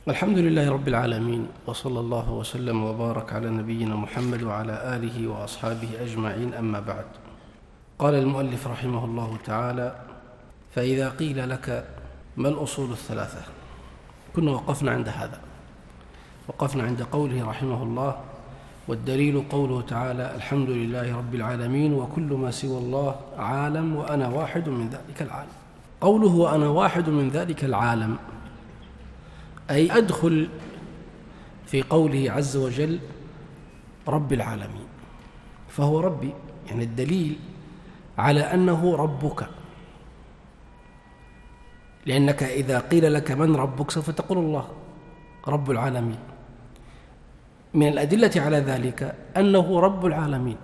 الحمد لله رب العالمين، وصلى الله وسلم وبارك على نبينا محمد وعلى آله وأصحابه أجمعين، أما بعد. قال المؤلف رحمه الله تعالى: فإذا قيل لك ما الأصول الثلاثة؟ كنا وقفنا عند هذا، وقفنا عند قوله رحمه الله: والدليل قوله تعالى: الحمد لله رب العالمين وكل ما سوى الله عالم وأنا واحد من ذلك العالم. قوله وأنا واحد من ذلك العالم أي أدخل في قوله عز وجل رب العالمين، فهو ربي، يعني الدليل على أنه ربك، لأنك إذا قيل لك من ربك سوف تقول الله رب العالمين. من الأدلة على ذلك أنه رب العالمين،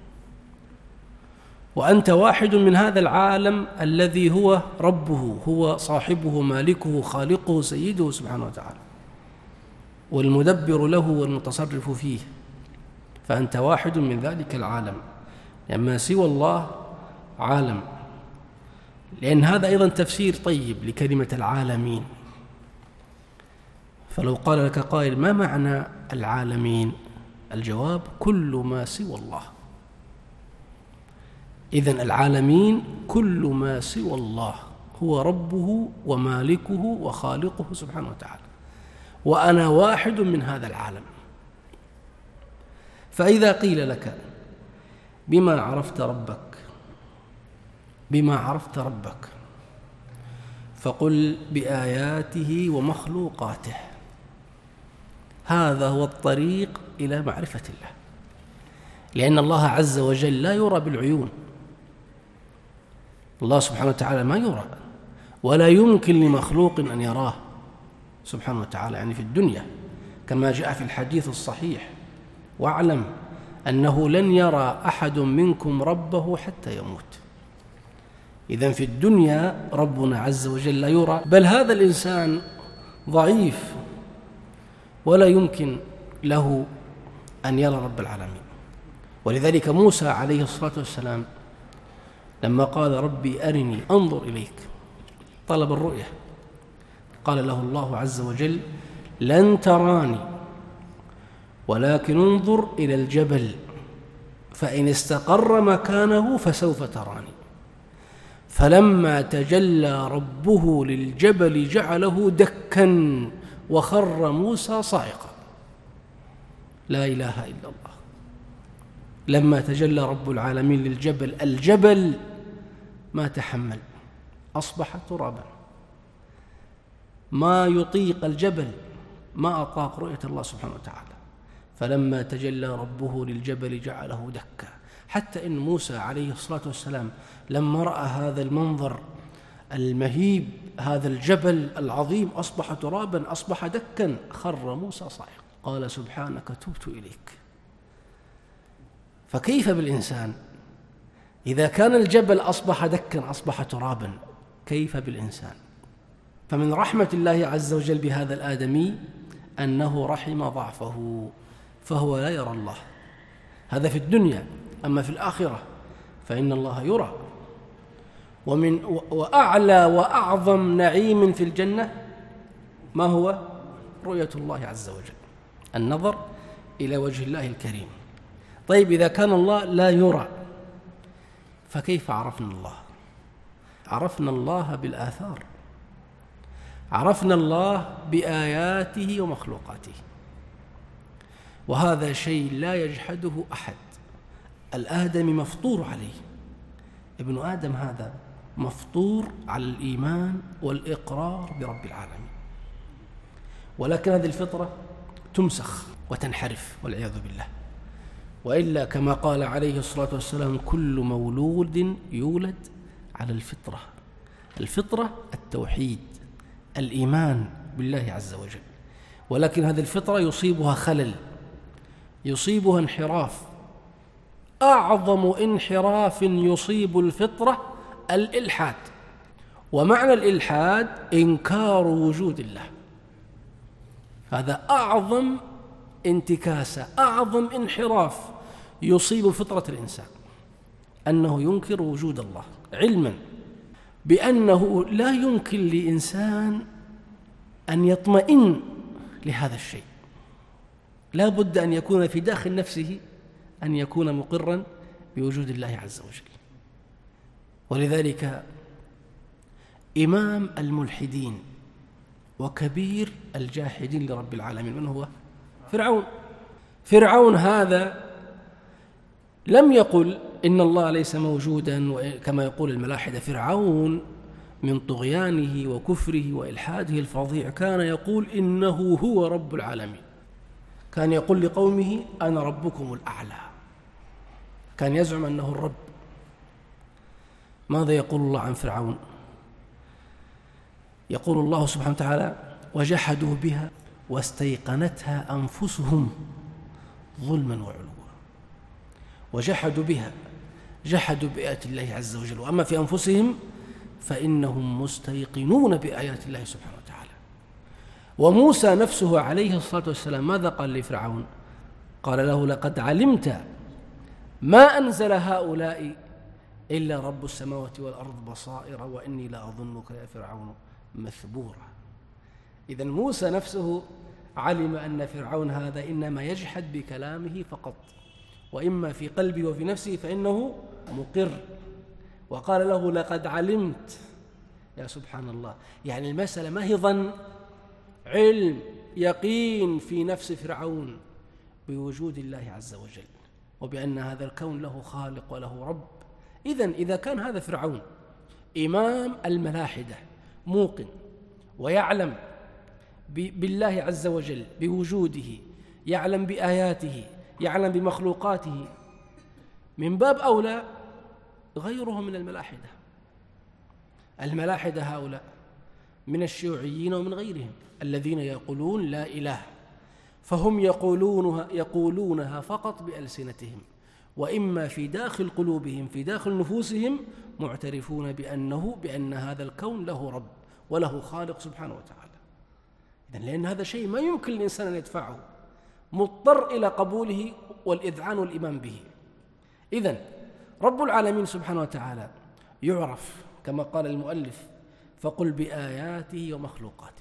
وأنت واحد من هذا العالم الذي هو ربه، هو صاحبه مالكه خالقه سيده سبحانه وتعالى، والمدبر له والمتصرف فيه، فأنت واحد من ذلك العالم، لما سوى الله عالم، لأن هذا أيضا تفسير طيب لكلمة العالمين. فلو قال لك قائل: ما معنى العالمين؟ الجواب: كل ما سوى الله. إذن العالمين كل ما سوى الله، هو ربه ومالكه وخالقه سبحانه وتعالى، وأنا واحد من هذا العالم. فإذا قيل لك بما عرفت ربك فقل بآياته ومخلوقاته. هذا هو الطريق إلى معرفة الله، لأن الله عز وجل لا يرى بالعيون، الله سبحانه وتعالى ما يرى، ولا يمكن لمخلوق أن يراه سبحانه وتعالى، يعني في الدنيا، كما جاء في الحديث الصحيح: واعلم أنه لن يرى أحد منكم ربه حتى يموت. إذن في الدنيا ربنا عز وجل لا يرى، بل هذا الإنسان ضعيف ولا يمكن له أن يرى رب العالمين. ولذلك موسى عليه الصلاة والسلام لما قال: ربي أرني أنظر إليك، طلب الرؤية، قال له الله عز وجل: لن تراني ولكن انظر إلى الجبل فإن استقر مكانه فسوف تراني. فلما تجلى ربه للجبل جعله دكا وخر موسى صاعقا. لا إله إلا الله. لما تجلى رب العالمين للجبل، الجبل ما تحمل، أصبح ترابا، ما يطيق الجبل، ما أطاق رؤية الله سبحانه وتعالى. فلما تجلى ربه للجبل جعله دكا، حتى إن موسى عليه الصلاة والسلام لما رأى هذا المنظر المهيب، هذا الجبل العظيم أصبح ترابا، أصبح دكا، خر موسى صاعقا، قال: سبحانك تبت إليك. فكيف بالإنسان إذا كان الجبل أصبح دكا، أصبح ترابا، كيف بالإنسان؟ فمن رحمة الله عز وجل بهذا الآدمي أنه رحم ضعفه، فهو لا يرى الله، هذا في الدنيا. أما في الآخرة فإن الله يرى. وأعلى وأعظم نعيم في الجنة ما هو؟ رؤية الله عز وجل، النظر إلى وجه الله الكريم. طيب، إذا كان الله لا يرى فكيف عرفنا الله؟ عرفنا الله بالآثار، عرفنا الله بآياته ومخلوقاته، وهذا شيء لا يجحده أحد. الآدمي مفطور عليه، ابن آدم هذا مفطور على الإيمان والإقرار برب العالمين، ولكن هذه الفطرة تمسخ وتنحرف والعياذ بالله. وإلا كما قال عليه الصلاة والسلام: كل مولود يولد على الفطرة. الفطرة التوحيد، الإيمان بالله عز وجل، ولكن هذه الفطرة يصيبها خلل، يصيبها انحراف. أعظم انحراف يصيب الفطرة الإلحاد، ومعنى الإلحاد إنكار وجود الله. هذا أعظم انتكاسة، أعظم انحراف يصيب فطرة الإنسان، أنه ينكر وجود الله، علما بأنه لا يمكن لإنسان أن يطمئن لهذا الشيء، لا بد أن يكون في داخل نفسه أن يكون مقرا بوجود الله عز وجل. ولذلك إمام الملحدين وكبير الجاحدين لرب العالمين من هو؟ فرعون هذا لم يقل إن الله ليس موجودا كما يقول الملاحدة. فرعون من طغيانه وكفره وإلحاده الفظيع كان يقول إنه هو رب العالمين، كان يقول لقومه أنا ربكم الأعلى، كان يزعم أنه الرب. ماذا يقول الله عن فرعون؟ يقول الله سبحانه وتعالى وجحدوا بها واستيقنتها أنفسهم ظلما وعلوا. وجحدوا بها، جحدوا بآيات الله عز وجل، وأما في أنفسهم فإنهم مستيقنون بآيات الله سبحانه وتعالى. وموسى نفسه عليه الصلاة والسلام ماذا قال لفرعون؟ قال له لقد علمت ما أنزل هؤلاء إلا رب السماوات والأرض بصائر وإني لأظنك يا فرعون مثبورا. إذن موسى نفسه علم أن فرعون هذا إنما يجحد بكلامه فقط، وإما في قلبه وفي نفسه فإنه مقر. وقال له لقد علمت. يا سبحان الله، يعني المسألة ما هي ظن، علم يقين في نفس فرعون بوجود الله عز وجل وبأن هذا الكون له خالق وله رب. إذا كان هذا فرعون إمام الملاحدة موقن ويعلم بالله عز وجل بوجوده، يعلم بآياته، يعلم بمخلوقاته، من باب أولى غيره من الملاحدة. الملاحدة هؤلاء من الشيوعيين ومن غيرهم الذين يقولون لا إله، فهم يقولونها فقط بألسنتهم، وإما في داخل قلوبهم في داخل نفوسهم معترفون بأن هذا الكون له رب وله خالق سبحانه وتعالى. لأن هذا شيء ما يمكن الإنسان أن يدفعه، مضطر إلى قبوله والإذعان والإيمان به. إذن رب العالمين سبحانه وتعالى يعرف كما قال المؤلف فقل بآياته ومخلوقاته.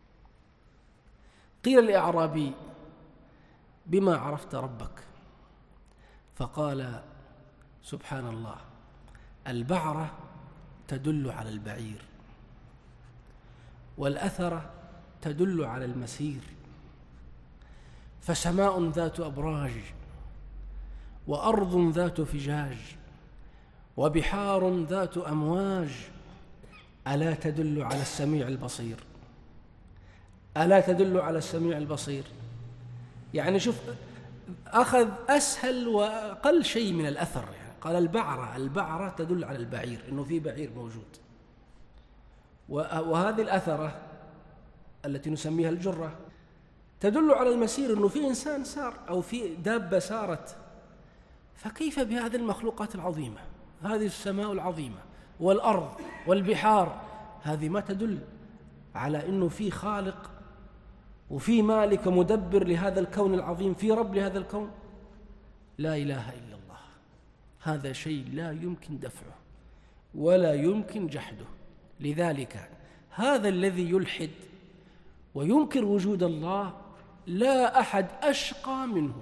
قيل لأعرابي بما عرفت ربك؟ فقال سبحان الله البعرة تدل على البعير، والأثرة تدل على المسير، فسماء ذات أبراج وأرض ذات فجاج وبحار ذات أمواج ألا تدل على السميع البصير. ألا تدل على السميع البصير، يعني شوف أخذ أسهل وأقل شيء من الأثر. يعني قال البعرة تدل على البعير، إنه في بعير موجود، وهذه الأثرة التي نسميها الجرة تدل على المسير، إنه في إنسان سار أو في دابة سارت. فكيف بهذه المخلوقات العظيمة، هذه السماء العظيمة والأرض والبحار، هذه ما تدل على إنه في خالق وفي مالك مدبر لهذا الكون العظيم، في رب لهذا الكون؟ لا إله إلا الله. هذا شيء لا يمكن دفعه ولا يمكن جحده. لذلك هذا الذي يلحد وينكر وجود الله لا أحد أشقى منه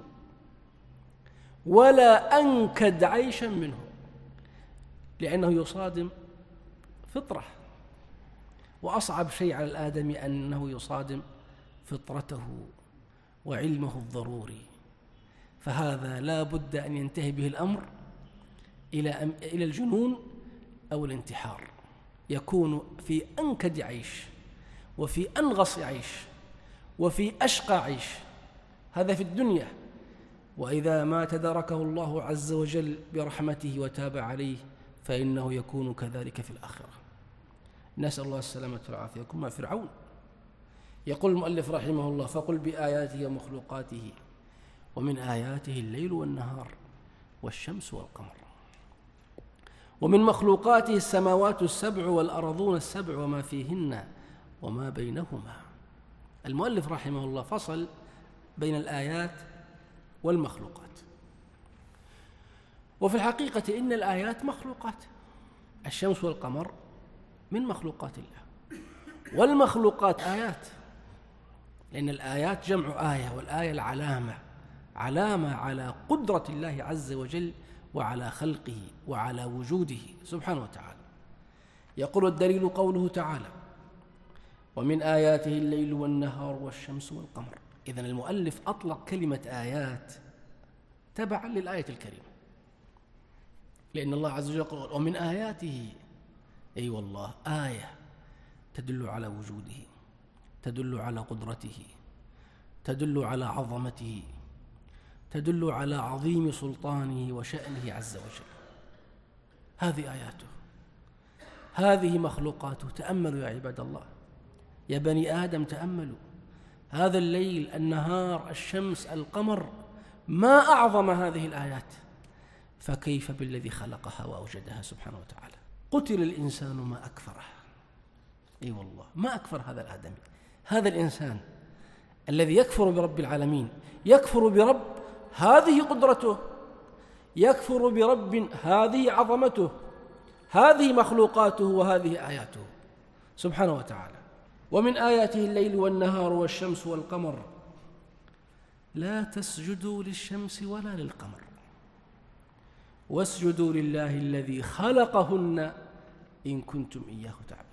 ولا أنكد عيشا منه، لأنه يصادم فطرة، وأصعب شيء على الآدمي أنه يصادم فطرته وعلمه الضروري. فهذا لا بد أن ينتهي به الأمر إلى الجنون أو الانتحار، يكون في أنكد عيش وفي أنغص عيش وفي أشقى عيش، هذا في الدنيا. وإذا ما تداركه الله عز وجل برحمته وتاب عليه فإنه يكون كذلك في الآخرة. نسأل الله السلامة والعافية. يكون مع فرعون. يقول المؤلف رحمه الله فقل بآياته ومخلوقاته ومن آياته الليل والنهار والشمس والقمر، ومن مخلوقاته السماوات السبع والأرضون السبع وما فيهن وما بينهما. المؤلف رحمه الله فصل بين الآيات والمخلوقات، وفي الحقيقة إن الآيات مخلوقات، الشمس والقمر من مخلوقات الله، والمخلوقات آيات. لأن الآيات جمع آية، والآية العلامة، علامة على قدرة الله عز وجل وعلى خلقه وعلى وجوده سبحانه وتعالى. يقول الدليل قوله تعالى: ومن آياته الليل والنهار والشمس والقمر. إذن المؤلف أطلق كلمة آيات تبعا للآية الكريمة، لأن الله عز وجل قال: ومن آياته، أي والله آية تدل على وجوده، تدل على قدرته، تدل على عظمته، تدل على عظيم سلطانه وشأنه عز وجل. هذه آياته، هذه مخلوقاته. تأملوا يا عباد الله، يا بني آدم تأملوا، هذا الليل، النهار، الشمس، القمر، ما أعظم هذه الآيات، فكيف بالذي خلقها وأوجدها سبحانه وتعالى. قتل الإنسان ما أكفره. أي والله ما أكفر هذا الآدمي، هذا الإنسان الذي يكفر برب العالمين، يكفر برب هذه قدرته، يكفر برب هذه عظمته، هذه مخلوقاته وهذه آياته سبحانه وتعالى. ومن آياته الليل والنهار والشمس والقمر لا تسجدوا للشمس ولا للقمر واسجدوا لله الذي خلقهن إن كنتم إياه تعبدون.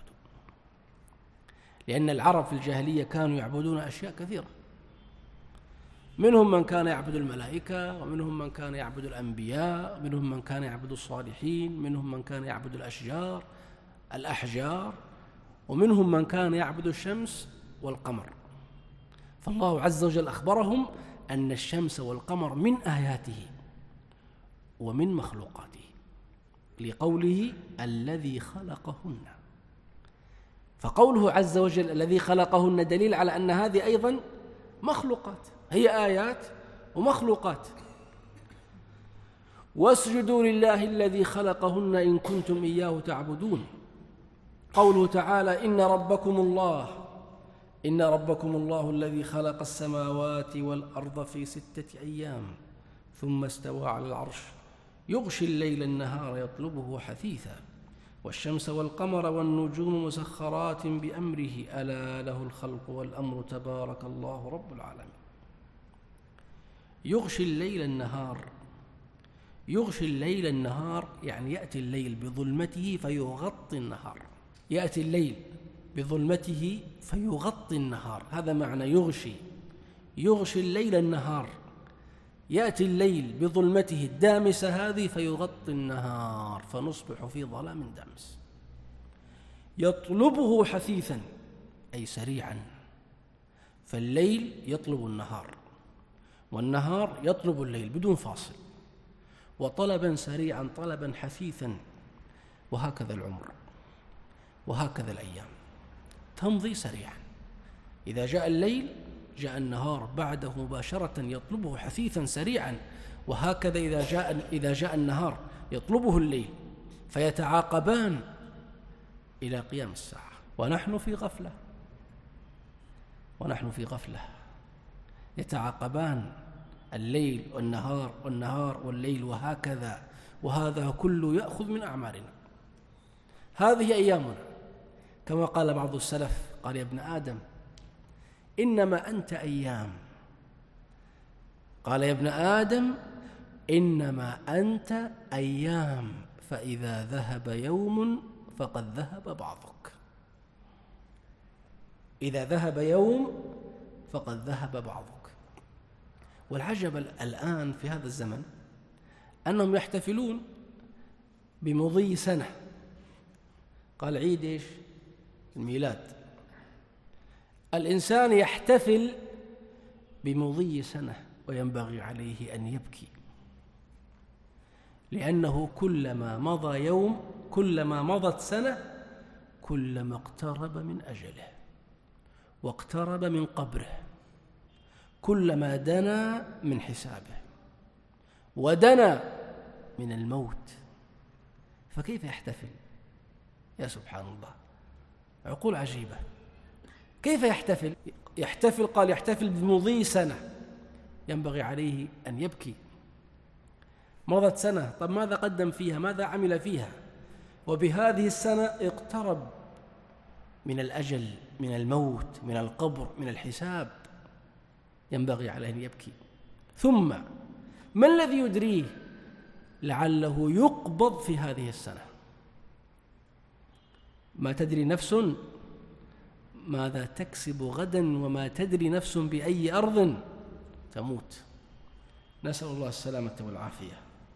لأن العرب في الجاهلية كانوا يعبدون أشياء كثيرة، منهم من كان يعبد الملائكة، ومنهم من كان يعبد الأنبياء، منهم من كان يعبد الصالحين، منهم من كان يعبد الأحجار، ومنهم من كان يعبد الشمس والقمر. فالله عز وجل أخبرهم أن الشمس والقمر من آياته ومن مخلوقاته، لقوله الذي خلقهن. فقوله عز وجل الذي خلقهن دليل على أن هذه أيضا مخلوقات، هي آيات ومخلوقات. واسجدوا لله الذي خلقهن إن كنتم إياه تعبدون. قوله تعالى: إن ربكم الله الذي خلق السماوات والأرض في 6 أيام ثم استوى على العرش يغشي الليل النهار يطلبه حثيثا والشمس والقمر والنجوم مسخرات بأمره ألا له الخلق والأمر تبارك الله رب العالمين. يغشي الليل النهار يعني يأتي الليل بظلمته فيغطي النهار، يأتي الليل بظلمته فيغطي النهار، هذا معنى يغشي الليل النهار، يأتي الليل بظلمته الدامسة هذه فيغطي النهار فنصبح في ظلام دامس. يطلبه حثيثا أي سريعا، فالليل يطلب النهار والنهار يطلب الليل بدون فاصل، وطلبا سريعا طلبا حثيثا. وهكذا العمر وهكذا الأيام تمضي سريعا، إذا جاء الليل جاء النهار بعده مباشرة يطلبه حثيثا سريعا، وهكذا إذا جاء النهار يطلبه الليل، فيتعاقبان إلى قيام الساعة. ونحن في غفلة يتعاقبان الليل والنهار والليل وهكذا، وهذا كله يأخذ من أعمارنا. هذه أيامنا، كما قال بعض السلف، قال: يا ابن آدم إنما أنت أيام. قال: يا ابن آدم إنما أنت أيام، فإذا ذهب يوم فقد ذهب بعضك. إذا ذهب يوم فقد ذهب بعضك. والعجب الآن في هذا الزمن أنهم يحتفلون بمضي سنة. قال عيد إيش؟ الميلاد. الإنسان يحتفل بمضي سنة وينبغي عليه أن يبكي، لأنه كلما مضى يوم، كلما مضت سنة، كلما اقترب من أجله واقترب من قبره، كلما دنا من حسابه ودنا من الموت. فكيف يحتفل؟ يا سبحان الله، عقول عجيبة. كيف يحتفل؟ قال يحتفل بمضي سنة، ينبغي عليه أن يبكي. مضت سنة، طب ماذا قدم فيها؟ ماذا عمل فيها؟ وبهذه السنة اقترب من الأجل، من الموت، من القبر، من الحساب. ينبغي عليه أن يبكي. ثم ما الذي يدريه لعله يقبض في هذه السنة؟ ما تدري نفس ماذا تكسب غدا، وما تدري نفس بأي أرض تموت. نسأل الله السلامة والعافية.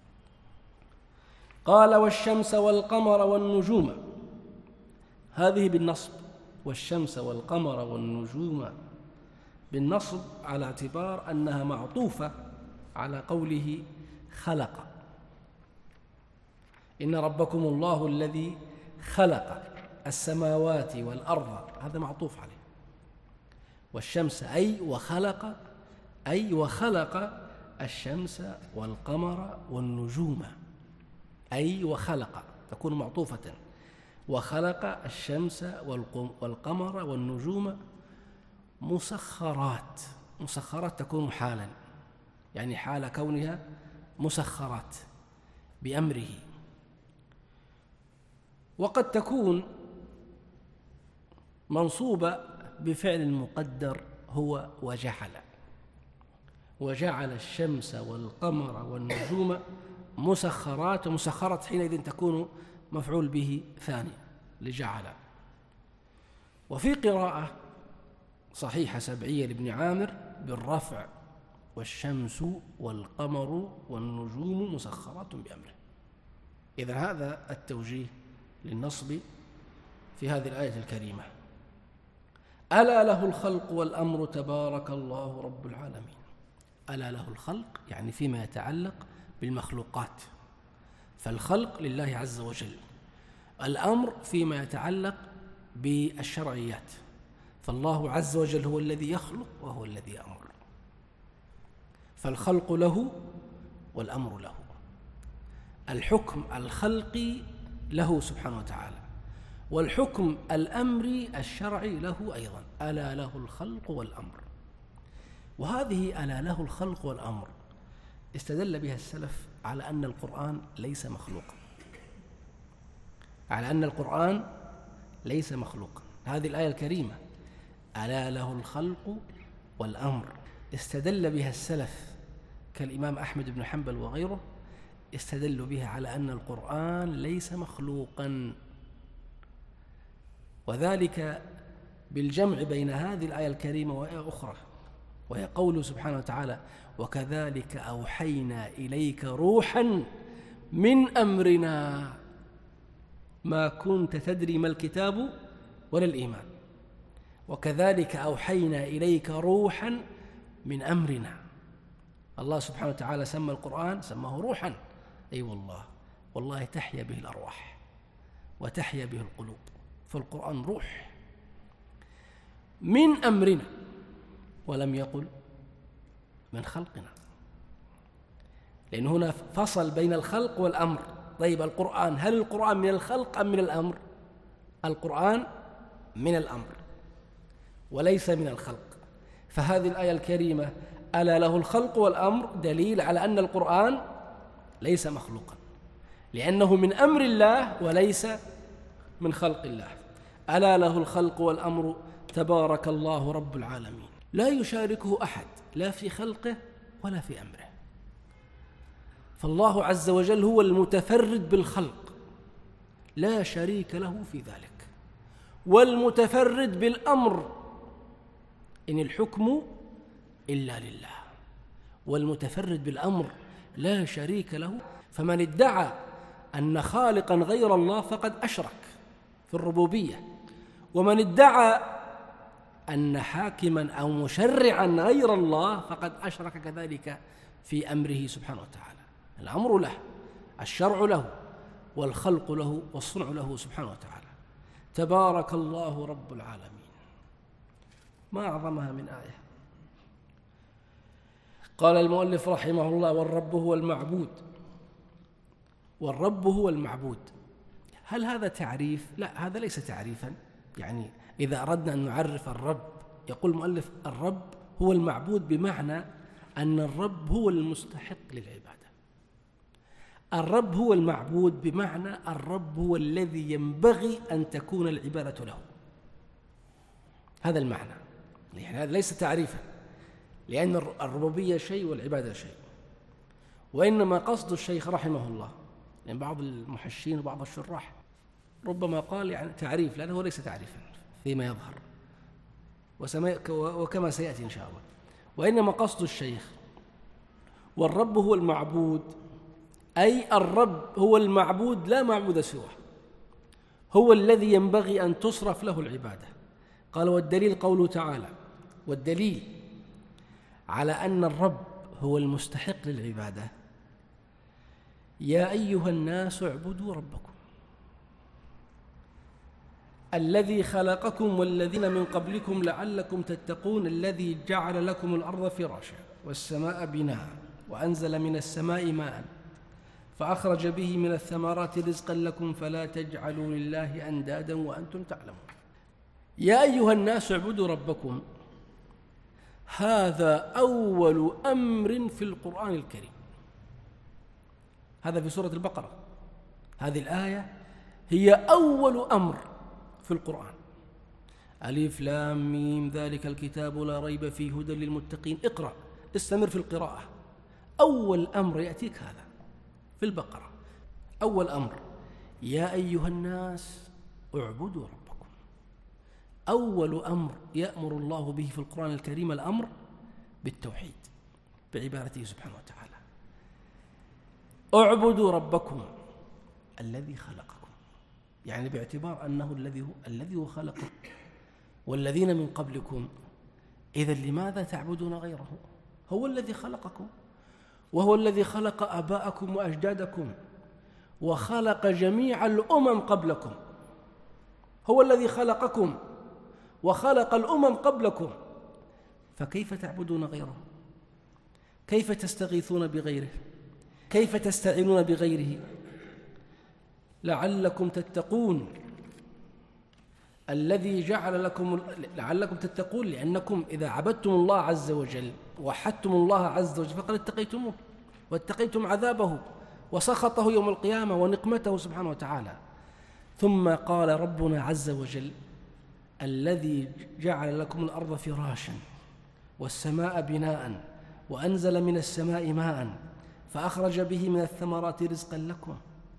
قال والشمس والقمر والنجوم، هذه بالنصب، والشمس والقمر والنجوم بالنصب على اعتبار أنها معطوفة على قوله خلق. إن ربكم الله الذي خلق السماوات والأرض، هذا معطوف عليه. والشمس أي وخلق، أي وخلق الشمس والقمر والنجوم، أي وخلق تكون معطوفة، وخلق الشمس والقمر والنجوم مسخرات. مسخرات تكون حالا، يعني حال كونها مسخرات بأمره. وقد تكون منصوبة بفعل مقدر هو وجعل. وجعل الشمس والقمر والنجوم مسخرات، ومسخرات حينئذ تكون مفعول به ثاني لجعل. وفي قراءة صحيحة سبعية لابن عامر بالرفع: والشمس والقمر والنجوم مسخرات بأمره. إذن هذا التوجيه للنصب في هذه الآية الكريمة. ألا له الخلق والأمر تبارك الله رب العالمين. ألا له الخلق يعني فيما يتعلق بالمخلوقات، فالخلق لله عز وجل. الأمر فيما يتعلق بالشرعيات، فالله عز وجل هو الذي يخلق وهو الذي يأمر. فالخلق له والأمر له. الحكم الخلقي له سبحانه وتعالى، والحكم الأمري الشرعي له أيضا. ألا له الخلق والأمر. وهذه ألا له الخلق والأمر استدل بها السلف على أن القرآن ليس مخلوقا، على أن القرآن ليس مخلوقا. هذه الآية الكريمة ألا له الخلق والأمر استدل بها السلف كالإمام أحمد بن حنبل وغيره، استدلوا بها على أن القرآن ليس مخلوقا، وذلك بالجمع بين هذه الآية الكريمة وآية أخرى، وهي قوله سبحانه وتعالى: وكذلك أوحينا إليك روحا من أمرنا ما كنت تدري ما الكتاب ولا الإيمان. وكذلك أوحينا إليك روحا من أمرنا. الله سبحانه وتعالى سمى القرآن، سماه روحا، أي والله تحيا به الأرواح وتحيا به القلوب. فالقرآن روح من أمرنا، ولم يقل من خلقنا، لأن هنا فصل بين الخلق والأمر. طيب القرآن، هل القرآن من الخلق أم من الأمر؟ القرآن من الأمر وليس من الخلق. فهذه الآية الكريمة ألا له الخلق والأمر دليل على أن القرآن ليس مخلوقا، لأنه من أمر الله وليس من خلق الله. ألا له الخلق والأمر تبارك الله رب العالمين. لا يشاركه أحد لا في خلقه ولا في أمره، فالله عز وجل هو المتفرد بالخلق لا شريك له في ذلك، والمتفرد بالأمر، إن الحكم إلا لله، والمتفرد بالأمر لا شريك له. فمن ادعى أن خالقا غير الله فقد أشرك في الربوبية، ومن ادعى أن حاكما أو مشرعا غير الله فقد أشرك كذلك في أمره سبحانه وتعالى. الأمر له، الشرع له، والخلق له، والصنع له سبحانه وتعالى. تبارك الله رب العالمين. ما أعظمها من آية. قال المؤلف رحمه الله: والرب هو المعبود. والرب هو المعبود، هل هذا تعريف؟ لا، هذا ليس تعريفا. يعني إذا أردنا أن نعرف الرب، يقول المؤلف: الرب هو المعبود، بمعنى أن الرب هو المستحق للعبادة. الرب هو المعبود بمعنى الرب هو الذي ينبغي أن تكون العبادة له. هذا المعنى، يعني هذا ليس تعريفا، لأن الربوبية شيء والعبادة شيء. وإنما قصد الشيخ رحمه الله، لأن بعض المحشين وبعض الشراح ربما قال يعني تعريف، لأنه ليس تعريفا فيما يظهر وكما سيأتي إن شاء الله. وإنما قصد الشيخ والرب هو المعبود، أي الرب هو المعبود لا معبود سواه، هو الذي ينبغي أن تصرف له العبادة. قال والدليل قوله تعالى، والدليل على أن الرب هو المستحق للعبادة: يا أيها الناس اعبدوا ربكم الذي خلقكم والذين من قبلكم لعلكم تتقون الذي جعل لكم الأرض فراشا والسماء بناء وأنزل من السماء ماء فأخرج به من الثمرات رزقا لكم فلا تجعلوا لله أندادا وأنتم تعلمون. يا أيها الناس اعبدوا ربكم، هذا أول أمر في القرآن الكريم. هذا في سورة البقرة، هذه الآية هي أول أمر في القرآن. ألف لام ميم ذلك الكتاب لا ريب فيه هدى للمتقين. اقرأ، استمر في القراءة. أول أمر يأتيك هذا في البقرة، أول أمر: يا أيها الناس اعبدوا ربكم. أول أمر يأمر الله به في القرآن الكريم الأمر بالتوحيد، بعبادته سبحانه وتعالى. اعبدوا ربكم الذي خلقكم، يعني باعتبار أنه الذي هو خلقكم والذين من قبلكم. إذن لماذا تعبدون غيره؟ هو الذي خلقكم، وهو الذي خلق آباءكم وأجدادكم وخلق جميع الأمم قبلكم. هو الذي خلقكم وخلق الأمم قبلكم، فكيف تعبدون غيره؟ كيف تستغيثون بغيره؟ كيف تستعينون بغيره؟ لعلكم تتقون الذي جعل لكم، لعلكم تتقون لأنكم إذا عبدتم الله عز وجل وحدتم الله عز وجل فقد اتقيتموه واتقيتم عذابه وسخطه يوم القيامة ونقمته سبحانه وتعالى. ثم قال ربنا عز وجل: الذي جعل لكم الأرض فراشا والسماء بناء وأنزل من السماء ماء فأخرج به من الثمرات رزقا لكم.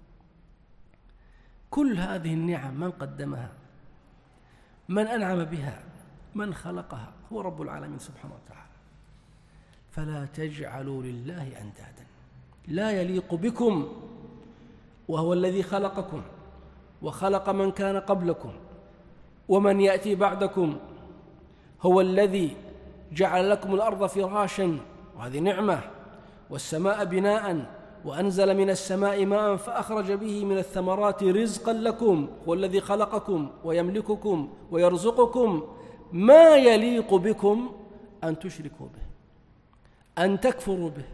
كل هذه النعم من قدمها؟ من أنعم بها؟ من خلقها؟ هو رب العالمين سبحانه وتعالى. فلا تجعلوا لله أندادا، لا يليق بكم، وهو الذي خلقكم وخلق من كان قبلكم ومن يأتي بعدكم. هو الذي جعل لكم الأرض فراشا، وهذه نعمة، والسماء بناء وأنزل من السماء ماء فأخرج به من الثمرات رزقا لكم. هو الذي خلقكم ويملككم ويرزقكم. ما يليق بكم أن تشركوا به، أن تكفروا به.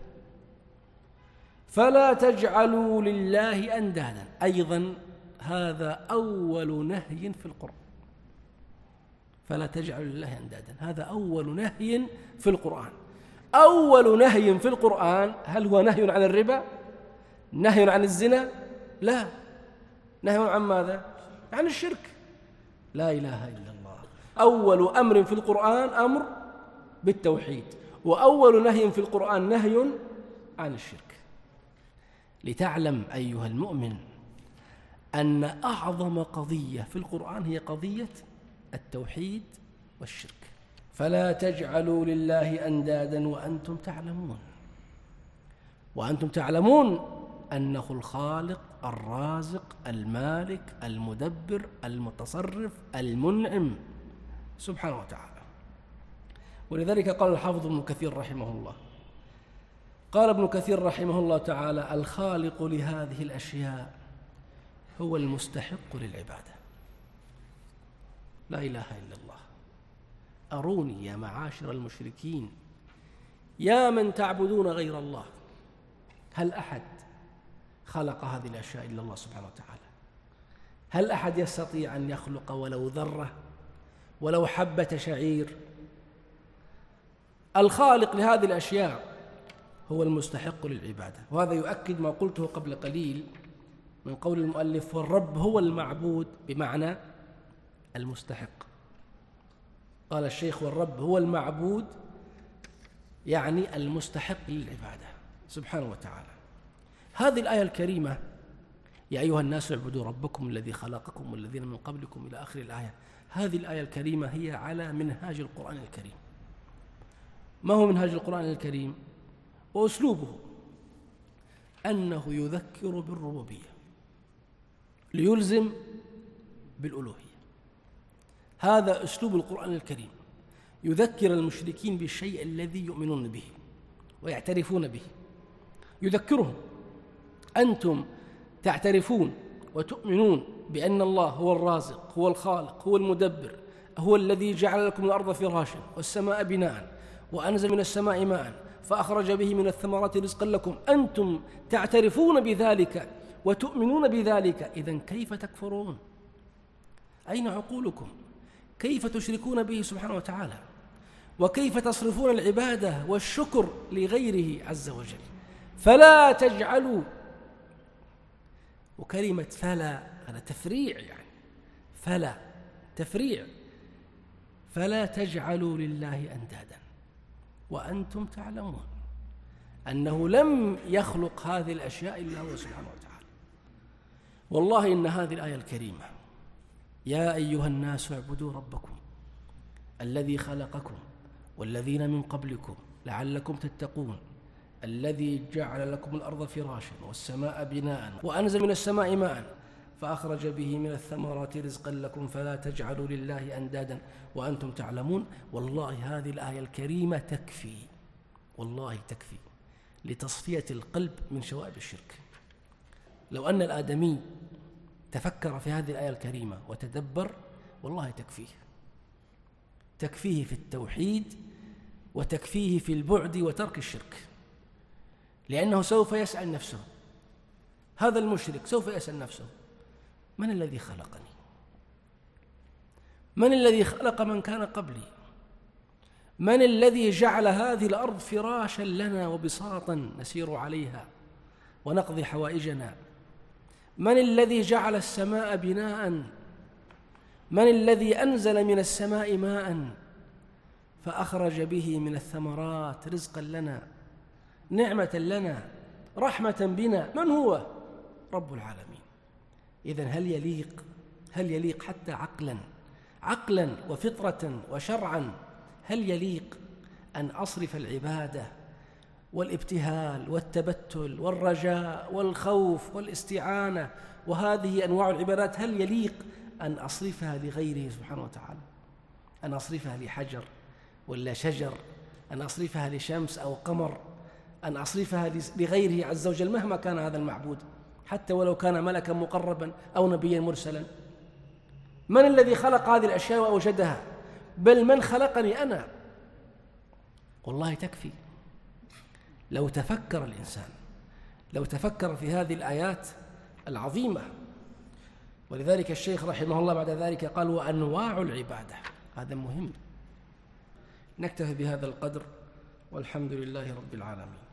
فلا تجعلوا لله أندادا، أيضا هذا أول نهي في القرآن. فلا تجعلوا لله أندادا، هذا أول نهي في القرآن. أول نهي في القرآن، هل هو نهي عن الربا؟ نهي عن الزنا؟ لا. نهي عن ماذا؟ عن الشرك. لا إله إلا الله. أول أمر في القرآن أمر بالتوحيد، وأول نهي في القرآن نهي عن الشرك. لتعلم أيها المؤمن أن أعظم قضية في القرآن هي قضية التوحيد والشرك. فلا تجعلوا لله أندادا وأنتم تعلمون، وأنتم تعلمون أنه الخالق الرازق المالك المدبر المتصرف المنعم سبحانه وتعالى. ولذلك قال الحافظ ابن كثير رحمه الله، قال ابن كثير رحمه الله تعالى: الخالق لهذه الأشياء هو المستحق للعبادة. لا إله إلا الله. أروني يا معاشر المشركين، يا من تعبدون غير الله، هل أحد خلق هذه الأشياء إلا الله سبحانه وتعالى؟ هل أحد يستطيع أن يخلق ولو ذرة، ولو حبة شعير؟ الخالق لهذه الأشياء هو المستحق للعبادة. وهذا يؤكد ما قلته قبل قليل من قول المؤلف: والرب هو المعبود، بمعنى المستحق. قال الشيخ: والرب هو المعبود يعني المستحق للعبادة سبحانه وتعالى. هذه الآية الكريمة يا أيها الناس اعبدوا ربكم الذي خلقكم والذين من قبلكم إلى آخر الآية، هذه الآية الكريمة هي على منهاج القرآن الكريم. ما هو منهاج القرآن الكريم وأسلوبه؟ أنه يذكر بالربوبية ليلزم بالألوهية. هذا أسلوب القرآن الكريم، يذكر المشركين بالشيء الذي يؤمنون به ويعترفون به. يذكرهم أنتم تعترفون وتؤمنون بأن الله هو الرازق، هو الخالق، هو المدبر، هو الذي جعل لكم الأرض فراشا والسماء بناء وأنزل من السماء ماء فأخرج به من الثمرات رزقا لكم. أنتم تعترفون بذلك وتؤمنون بذلك، إذن كيف تكفرون؟ أين عقولكم؟ كيف تشركون به سبحانه وتعالى؟ وكيف تصرفون العبادة والشكر لغيره عز وجل؟ فلا تجعلوا، وكلمة فلا هذا تفريع، يعني فلا تفريع، فلا تجعلوا لله أندادا وأنتم تعلمون أنه لم يخلق هذه الأشياء إلا هو سبحانه وتعالى. والله إن هذه الآية الكريمة يا أيها الناس اعبدوا ربكم الذي خلقكم والذين من قبلكم لعلكم تتقون الذي جعل لكم الأرض فراشا والسماء بناء وأنزل من السماء ماء فأخرج به من الثمرات رزقا لكم فلا تجعلوا لله أندادا وأنتم تعلمون. والله هذه الآية الكريمة تكفي، والله تكفي لتصفية القلب من شوائب الشرك. لو أن الآدمي تفكر في هذه الآية الكريمة وتدبر والله تكفيه في التوحيد وتكفيه في البعد وترك الشرك، لأنه سوف يسأل نفسه، هذا المشرك سوف يسأل نفسه من الذي خلقني؟ من الذي خلق من كان قبلي؟ من الذي جعل هذه الأرض فراشا لنا وبساطا نسير عليها ونقضي حوائجنا؟ من الذي جعل السماء بناء؟ من الذي أنزل من السماء ماء فأخرج به من الثمرات رزقا لنا، نعمة لنا، رحمة بنا؟ من هو؟ رب العالمين. إذن هل يليق حتى عقلا وفطرة وشرعا، هل يليق أن أصرف العبادة والابتهال والتبتل والرجاء والخوف والاستعانة وهذه أنواع العبادات، هل يليق أن أصرفها لغيره سبحانه وتعالى؟ أن أصرفها لحجر ولا شجر، أن أصرفها لشمس أو قمر، أن أصرفها لغيره عز وجل مهما كان هذا المعبود، حتى ولو كان ملكا مقربا أو نبيا مرسلا؟ من الذي خلق هذه الأشياء وأوجدها؟ بل من خلقني أنا. والله تكفي لو تفكر الإنسان، لو تفكر في هذه الآيات العظيمة. ولذلك الشيخ رحمه الله بعد ذلك قال وأنواع العبادة، هذا مهم. نكتفي بهذا القدر والحمد لله رب العالمين.